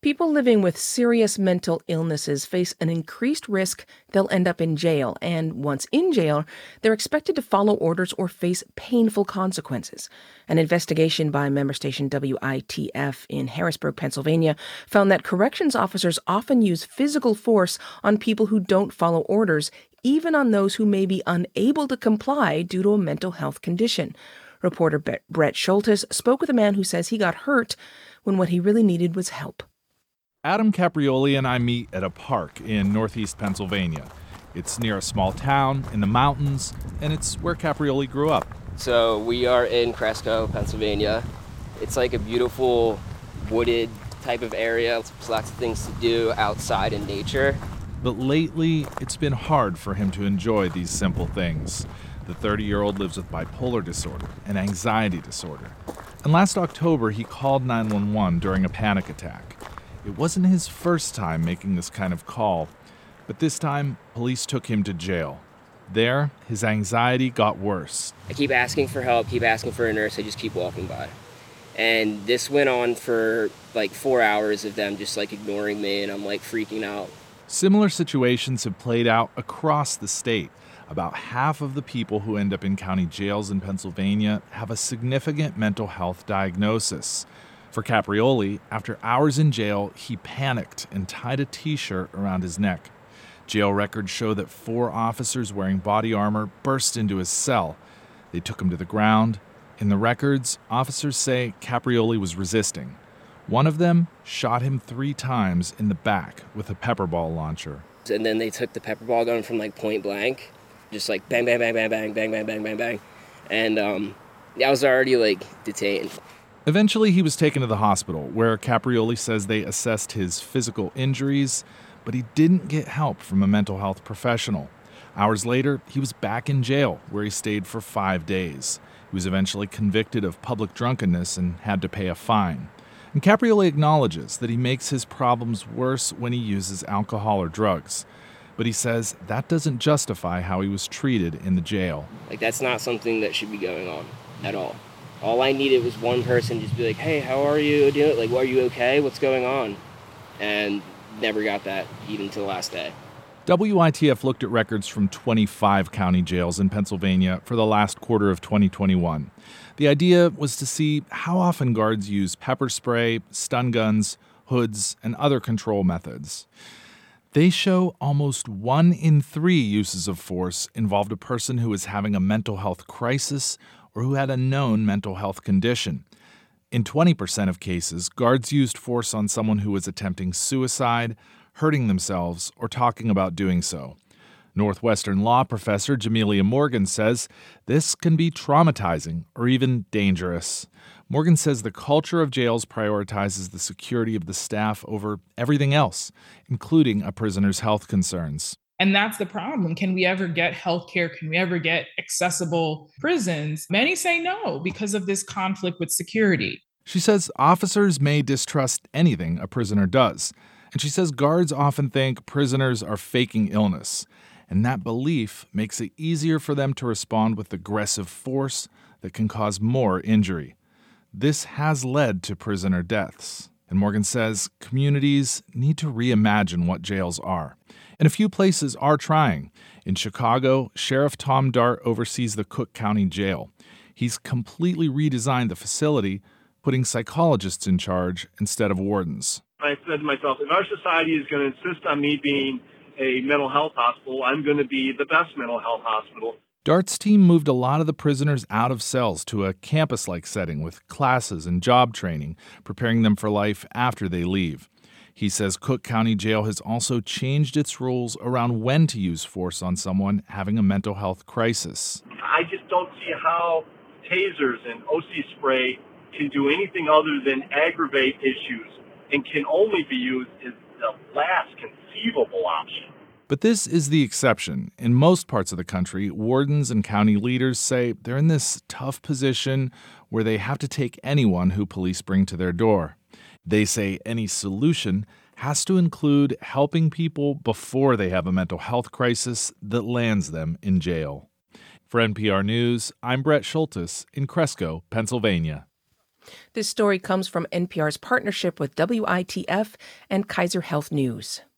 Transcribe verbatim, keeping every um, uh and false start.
People living with serious mental illnesses face an increased risk they'll end up in jail, and once in jail, they're expected to follow orders or face painful consequences. An investigation by member station W I T F in Harrisburg, Pennsylvania, found that corrections officers often use physical force on people who don't follow orders, even on those who may be unable to comply due to a mental health condition. Reporter Brett Schultes spoke with a man who says he got hurt when what he really needed was help. Adam Caprioli and I meet at a park in northeast Pennsylvania. It's near a small town in the mountains, and it's where Caprioli grew up. So we are in Cresco, Pennsylvania. It's like a beautiful wooded type of area. There's lots of things to do outside in nature. But lately, it's been hard for him to enjoy these simple things. The thirty-year-old lives with bipolar disorder and anxiety disorder. And last October, he called nine one one during a panic attack. It wasn't his first time making this kind of call, but this time, police took him to jail. There, his anxiety got worse. I keep asking for help, keep asking for a nurse, I just keep walking by. And this went on for like four hours of them just like ignoring me, and I'm like freaking out. Similar situations have played out across the state. About half of the people who end up in county jails in Pennsylvania have a significant mental health diagnosis. For Caprioli, after hours in jail, he panicked and tied a T-shirt around his neck. Jail records show that four officers wearing body armor burst into his cell. They took him to the ground. In the records, officers say Caprioli was resisting. One of them shot him three times in the back with a pepper ball launcher. And then they took the pepper ball gun from like point blank, just like bang, bang, bang, bang, bang, bang, bang, bang, bang, bang. And um, I was already like detained. Eventually, he was taken to the hospital, where Caprioli says they assessed his physical injuries, but he didn't get help from a mental health professional. Hours later, he was back in jail, where he stayed for five days. He was eventually convicted of public drunkenness and had to pay a fine. And Caprioli acknowledges that he makes his problems worse when he uses alcohol or drugs. But he says that doesn't justify how he was treated in the jail. Like, that's not something that should be going on at all. All I needed was one person just be like, hey, how are you doing? Like, are you okay? What's going on? And never got that even to the last day. W I T F looked at records from twenty-five county jails in Pennsylvania for the last quarter of twenty twenty-one. The idea was to see how often guards use pepper spray, stun guns, hoods, and other control methods. They show almost one in three uses of force involved a person who is having a mental health crisis or who had a known mental health condition. In twenty percent of cases, guards used force on someone who was attempting suicide, hurting themselves, or talking about doing so. Northwestern law professor Jamelia Morgan says this can be traumatizing or even dangerous. Morgan says the culture of jails prioritizes the security of the staff over everything else, including a prisoner's health concerns. And that's the problem. Can we ever get healthcare? Can we ever get accessible prisons? Many say no because of this conflict with security. She says officers may distrust anything a prisoner does. And she says guards often think prisoners are faking illness. And that belief makes it easier for them to respond with aggressive force that can cause more injury. This has led to prisoner deaths. And Morgan says communities need to reimagine what jails are. And a few places are trying. In Chicago, Sheriff Tom Dart oversees the Cook County Jail. He's completely redesigned the facility, putting psychologists in charge instead of wardens. I said to myself, if our society is going to insist on me being a mental health hospital, I'm going to be the best mental health hospital. Dart's team moved a lot of the prisoners out of cells to a campus-like setting with classes and job training, preparing them for life after they leave. He says Cook County Jail has also changed its rules around when to use force on someone having a mental health crisis. I just don't see how tasers and O C spray can do anything other than aggravate issues and can only be used as the last conceivable option. But this is the exception. In most parts of the country, wardens and county leaders say they're in this tough position where they have to take anyone who police bring to their door. They say any solution has to include helping people before they have a mental health crisis that lands them in jail. For N P R News, I'm Brett Schultes in Cresco, Pennsylvania. This story comes from N P R's partnership with W I T F and Kaiser Health News.